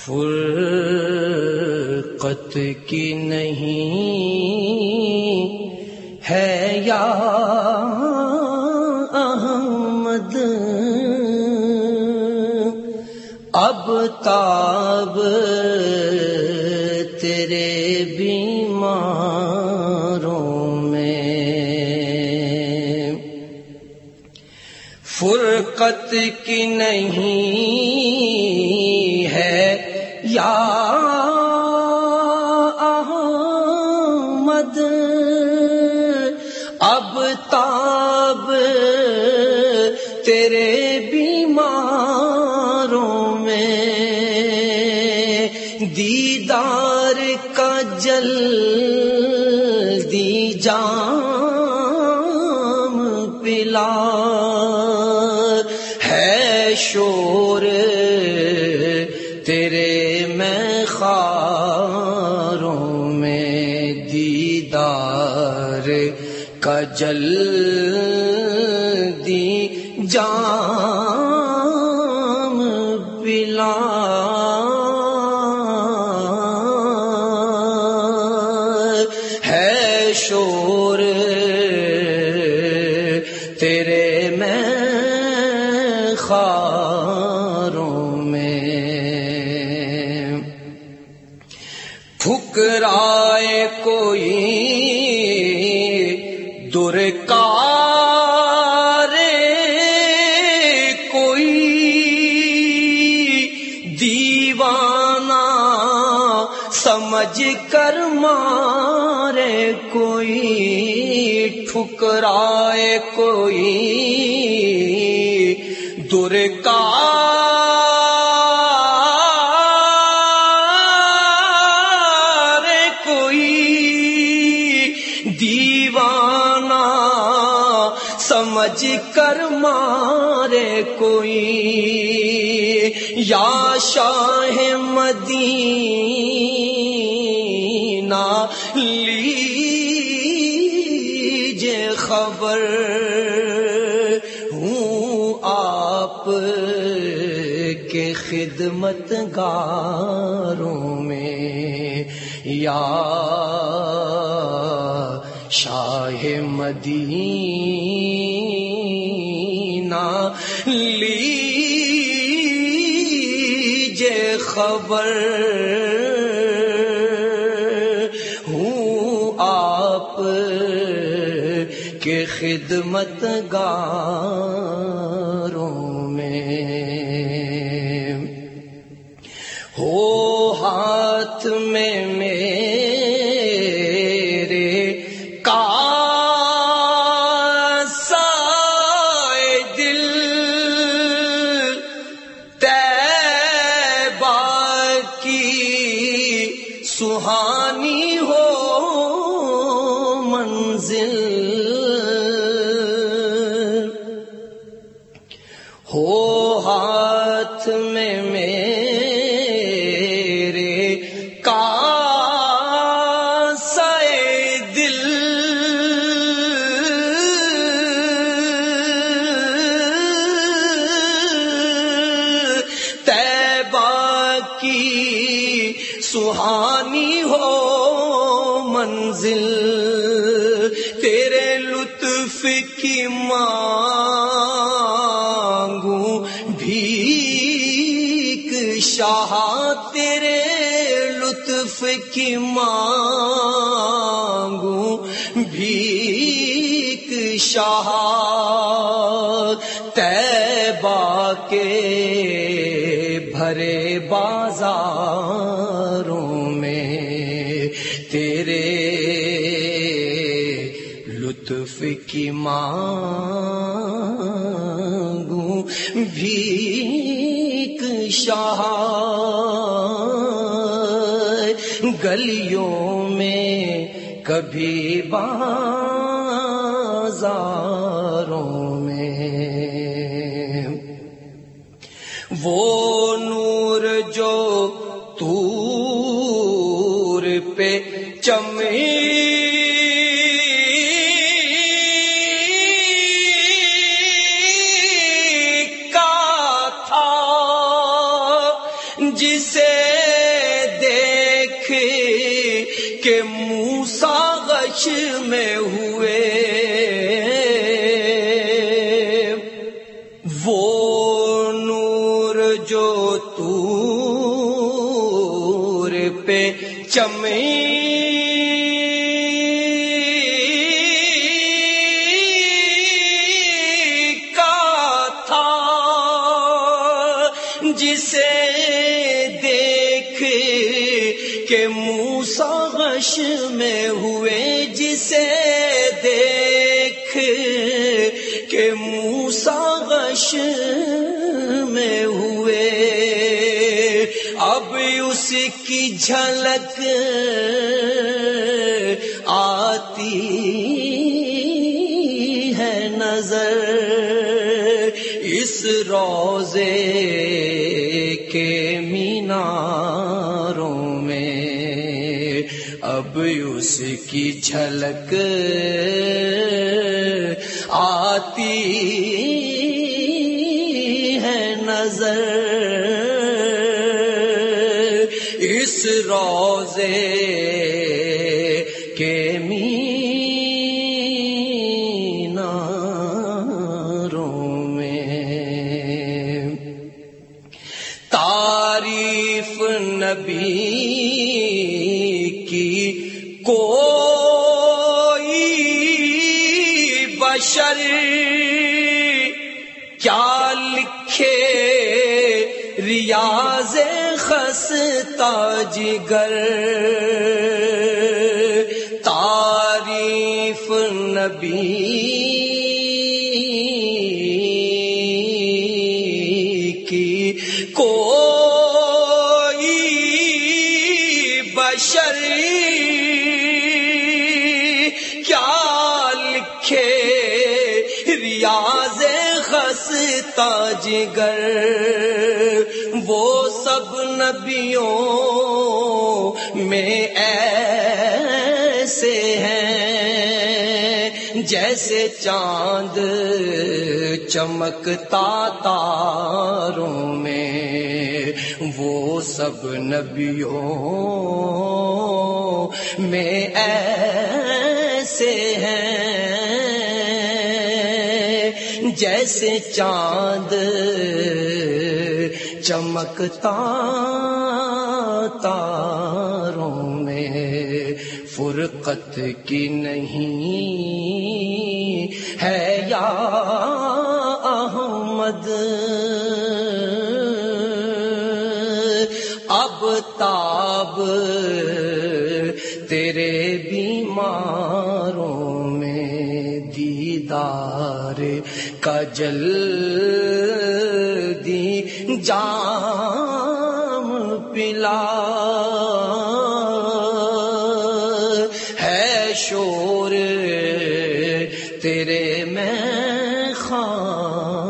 فرقت کی نہیں ہے یا احمد، اب تاب تیرے بیماروں میں، فرقت کی نہیں ہے یا احمد، اب تاب تیرے بیماروں میں، دیدار کا جلدی جام پلا، ہے شور تیرے میخاروں میں، دیدار کا جلدی جام پلا، ہے شور تیرے میخاروں میں، ٹھکرائے کوئی درکارے کوئی، دیوانہ سمجھ کر مارے کوئی، ٹھکرائے کوئی درکارے کوئی، دیوانہ سمجھ کر مارے کوئی، یا شاہ مدینہ لیجے خبر، ہوں آپ کے خدمت گاروں میں، یا شاہ مدینہ لیجے خبر، ہوں آپ کے خدمت گاروں میں، ہو ہاتھ میں میرے کاسائے دل، طیبہ کی سہانی ہو منزل، ہو ہاتھ میں میرے کاسائے دل، طیبہ کی سہانی ہو منزل، تیرے لطف کی مانگوں بھیک شاہ، تیرے لطف کی مانگوں بھیک شاہ، طیبہ کے بھرے بازاروں میں، تیرے لطف کی مانگوں بھیک شاہ، گلیوں میں کبھی بازاروں میں، وہ نور جو طور پہ چمکا تھا، جسے کہ موسیٰ غش میں ہوئے، وہ نور جو طور پہ چمکا تھا، جسے دیکھ کے موسیٰ غش میں ہوئے، جسے دیکھ کے موسیٰ غش میں ہوئے، اب اس کی جھلک آتی ہے نظر اس روضے کے میناروں میں، اب اس کی جھلک آتی ہے نظر اس روضے کے میناروں میں۔ تعریف نبی کی کوئی بشر کیا لکھے، ریاض خستہ جگر، تعریف نبی کی کوئی بشر کیا لکھے، ریاض خستہ جگر، وہ سب نبیوں میں ایسے ہیں جیسے چاند چمکتا تاروں میں، وہ سب نبیوں میں ایسے ہیں جیسے چاند چمکتا تاروں میں، فرقت کی نہیں ہے یا احمد اب تاب تیرے بیماروں میں، دیدار کا جلدی جام پلا، ہے شور تیرے میں خان